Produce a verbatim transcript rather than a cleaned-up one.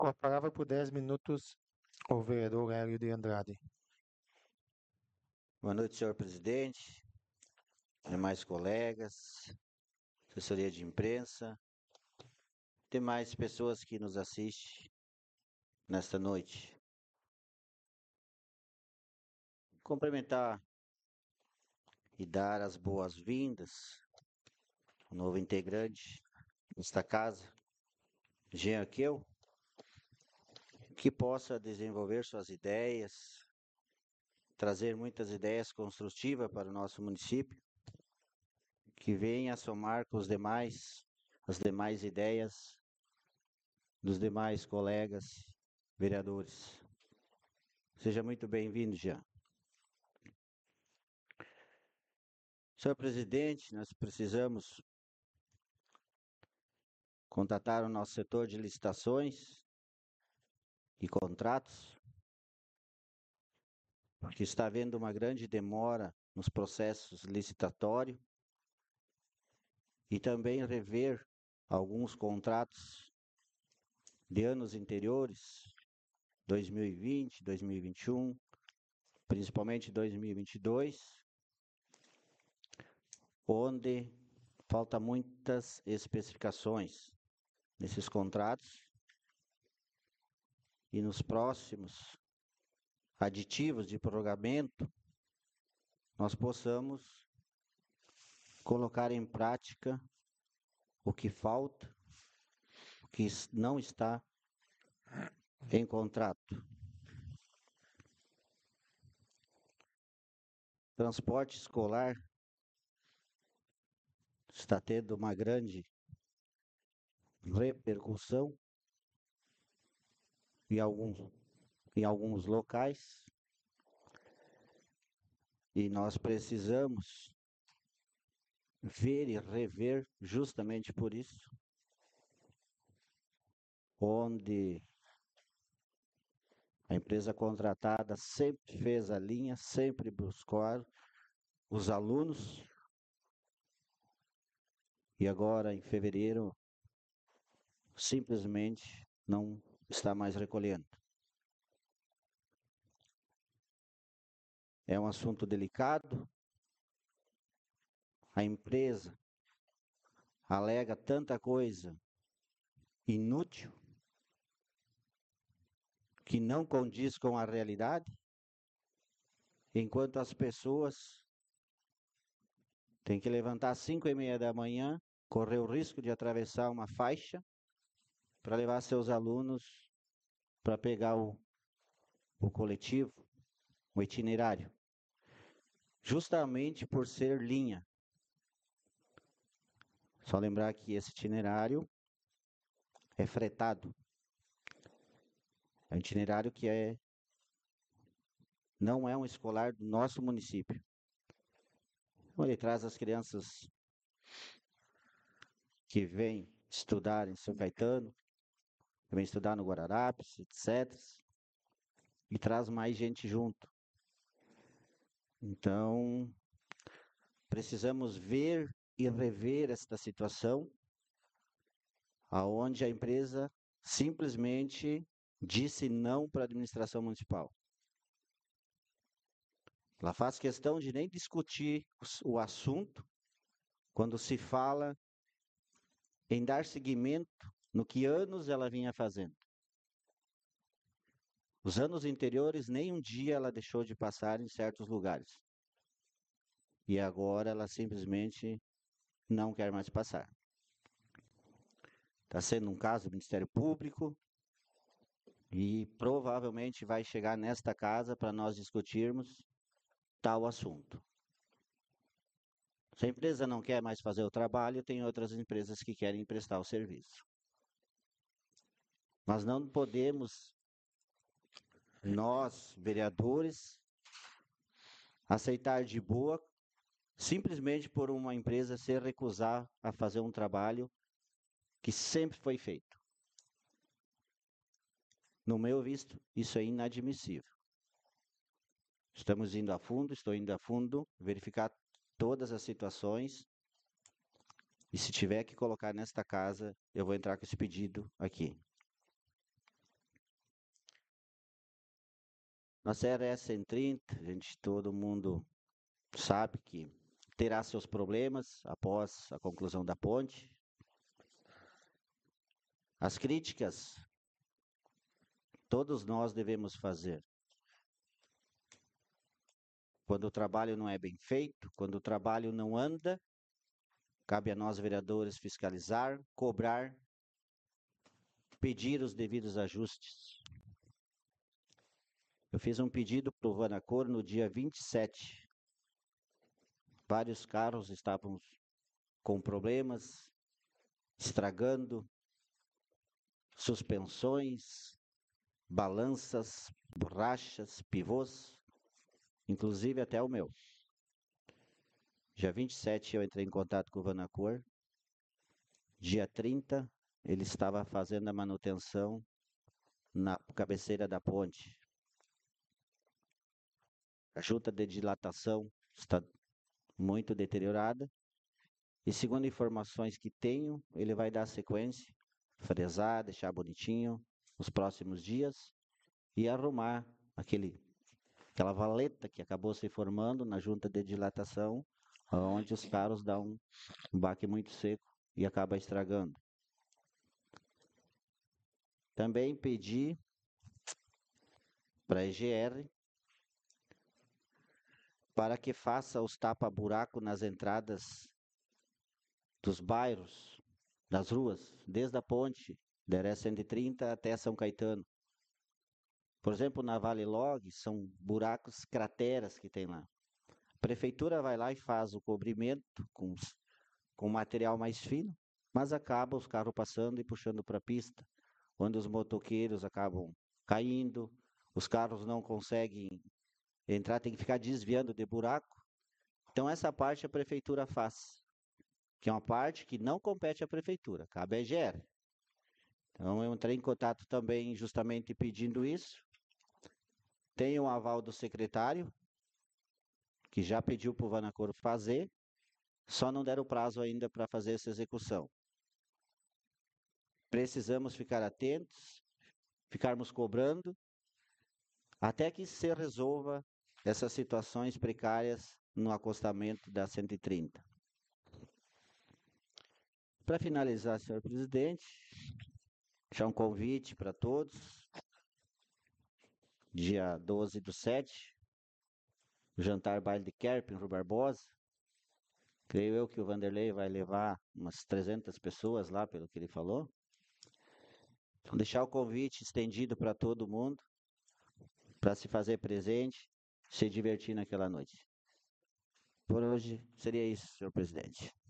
Com a palavra por dez minutos, o vereador Hélio de Andrade. Boa noite, senhor presidente, demais colegas, assessoria de imprensa, demais pessoas que nos assistem nesta noite. Cumprimentar e dar as boas-vindas ao novo integrante desta casa, Jean Arqueu, que possa desenvolver suas ideias, trazer muitas ideias construtivas para o nosso município, que venha somar com os demais, as demais ideias dos demais colegas vereadores. Seja muito bem-vindo, Jean. Senhor presidente, nós precisamos contatar o nosso setor de licitações e contratos, porque está havendo uma grande demora nos processos licitatórios e também rever alguns contratos de anos anteriores, dois mil e vinte, dois mil e vinte e um, principalmente dois mil e vinte e dois, onde falta muitas especificações nesses contratos e nos próximos aditivos de prorrogamento nós possamos colocar em prática o que falta, o que não está em contrato. Transporte escolar está tendo uma grande repercussão em alguns, em alguns locais e nós precisamos ver e rever justamente por isso, onde a empresa contratada sempre fez a linha, sempre buscou os alunos e agora em fevereiro simplesmente não está mais recolhendo. É um assunto delicado. A empresa alega tanta coisa inútil que não condiz com a realidade, enquanto as pessoas têm que levantar às cinco e meia da manhã, correr o risco de atravessar uma faixa para levar seus alunos para pegar o, o coletivo, o itinerário, justamente por ser linha. Só lembrar que esse itinerário é fretado. É um itinerário que é, não é um escolar do nosso município. Então, ele traz as crianças que vêm estudar em São Caetano, que vêm estudar no Guararapes, etcétera. E traz mais gente junto. Então, precisamos ver e rever esta situação, aonde a empresa simplesmente disse não para a administração municipal. Ela faz questão de nem discutir o assunto quando se fala em dar seguimento no que anos ela vinha fazendo. Os anos anteriores, nem um dia ela deixou de passar em certos lugares. E agora ela simplesmente não quer mais passar. Está sendo um caso do Ministério Público e provavelmente vai chegar nesta casa para nós discutirmos tal assunto. Se a empresa não quer mais fazer o trabalho, tem outras empresas que querem prestar o serviço. Nós não podemos, nós, vereadores, aceitar de boa, simplesmente por uma empresa se recusar a fazer um trabalho que sempre foi feito. No meu visto, isso é inadmissível. Estamos indo a fundo, estou indo a fundo, verificar todas as situações. E se tiver que colocar nesta casa, eu vou entrar com esse pedido aqui. A C R S cento e trinta, a gente, todo mundo sabe que terá seus problemas após a conclusão da ponte. As críticas, todos nós devemos fazer. Quando o trabalho não é bem feito, quando o trabalho não anda, cabe a nós, vereadores, fiscalizar, cobrar, pedir os devidos ajustes. Eu fiz um pedido para o Vanacor no dia vinte e sete. Vários carros estavam com problemas, estragando, suspensões, balanças, borrachas, pivôs, inclusive até o meu. Dia vinte e sete eu entrei em contato com o Vanacor. Dia trinta ele estava fazendo a manutenção na cabeceira da ponte. A junta de dilatação está muito deteriorada. E segundo informações que tenho, ele vai dar sequência, fresar, deixar bonitinho nos próximos dias e arrumar aquele, aquela valeta que acabou se formando na junta de dilatação, onde os carros dão um baque muito seco e acaba estragando. Também pedi para a E G R para que faça os tapa-buraco nas entradas dos bairros, das ruas, desde a ponte da R S cento e trinta até São Caetano. Por exemplo, na Vale Log, são buracos, crateras que tem lá. A prefeitura vai lá e faz o cobrimento com, com material mais fino, mas acaba os carros passando e puxando para a pista, onde os motoqueiros acabam caindo, os carros não conseguem entrar, tem que ficar desviando de buraco. Então essa parte a prefeitura faz, que é uma parte que não compete à prefeitura, cabe à E G R. Então eu entrei em contato também justamente pedindo isso. Tenho um aval do secretário, que já pediu para o Vanacor fazer, só não deram prazo ainda para fazer essa execução. Precisamos ficar atentos, ficarmos cobrando, até que se resolva essas situações precárias no acostamento da cento e trinta. Para finalizar, senhor presidente, deixar um convite para todos. Dia doze do sete, jantar baile de Kerp em Rua Barbosa. Creio eu que o Vanderlei vai levar umas trezentas pessoas lá, pelo que ele falou. Então, deixar o convite estendido para todo mundo, para se fazer presente, se divertir naquela noite. Por hoje, seria isso, senhor presidente.